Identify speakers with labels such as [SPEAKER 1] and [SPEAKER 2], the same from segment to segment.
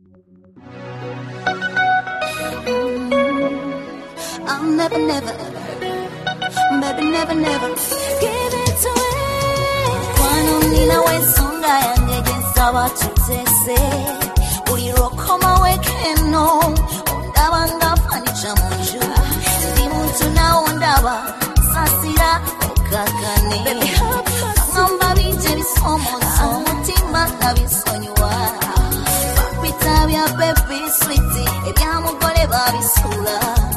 [SPEAKER 1] I'll never, never, baby, never, never give it to it. Kwano nina wesonga yange gensaba tutese. Uli rokoma wekeno, ondaba nga fanicha munju. Ndi muntu na ondaba, sasira okakane. Baby, ngamba bije bisomoso, mutima kabisonywa. Papita bya baby sweetie, ebyamugole babisula.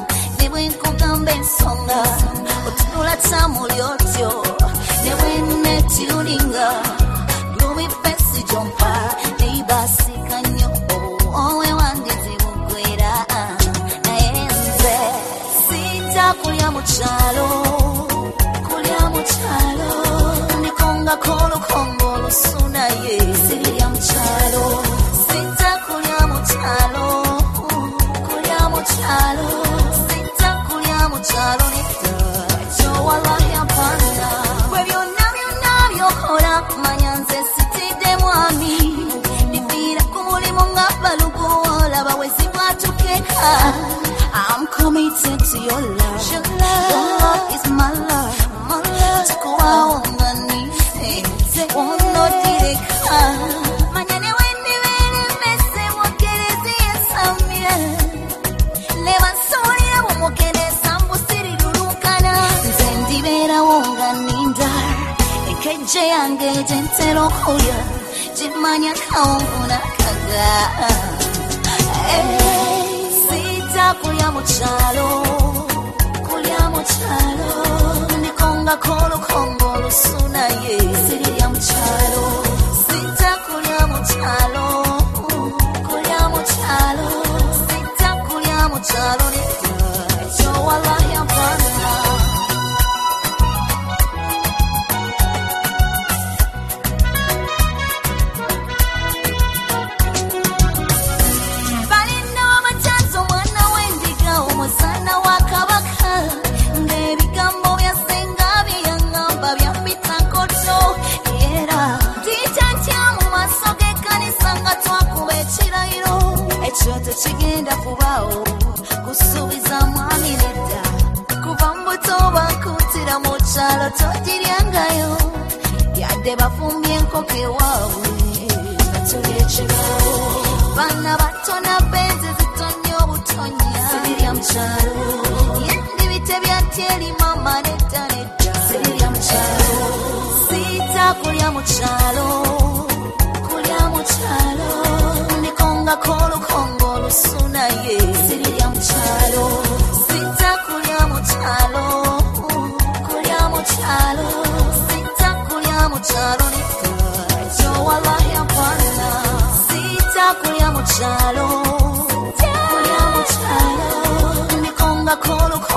[SPEAKER 1] Songa, otunula tamuli otyo, newe netulinga, lumi pesi jompa, neibasi kanyo, owe wange zibugwera, naenze, sita kulya muchalo, nikonga kolo kongo lusuna ye, sirya muchalo, sita kulya muchalo, muchalo nita yo wallahi apana kwebyo nabyo kola manyanze sitide mwami nibira kumulimo ngabalugo laba wezi batukeka. I'm committed to your love. Your love is my love. Tukuwa ongani wono direka manyane wendi wene mese mokerezi yesamye leva sori abo mokerezi keje yange jentero koya jimanya kaunguna kaga sita kulya muchalo nikonga kolo kongo lusuna ye sirya muchalo sita kulya muchalo sita kulya muchalo yo wallahi apana. Chigenda kubao kusubiza mwami neta kuva mbuto bakutira mu cyalo totiryangayo yade bafumbye nkoke wawe batugechigao bana batona benze zitonyo butonya sirya mchalo yindi bite byateli mama neta sirya mchalo sita kulya mchalo nikonga kolo kongo lusuna ye sirya mchalo sita kulya mchalo sita kulya mchalo yo wallahi apana sita kulya mchalo nikonga kolo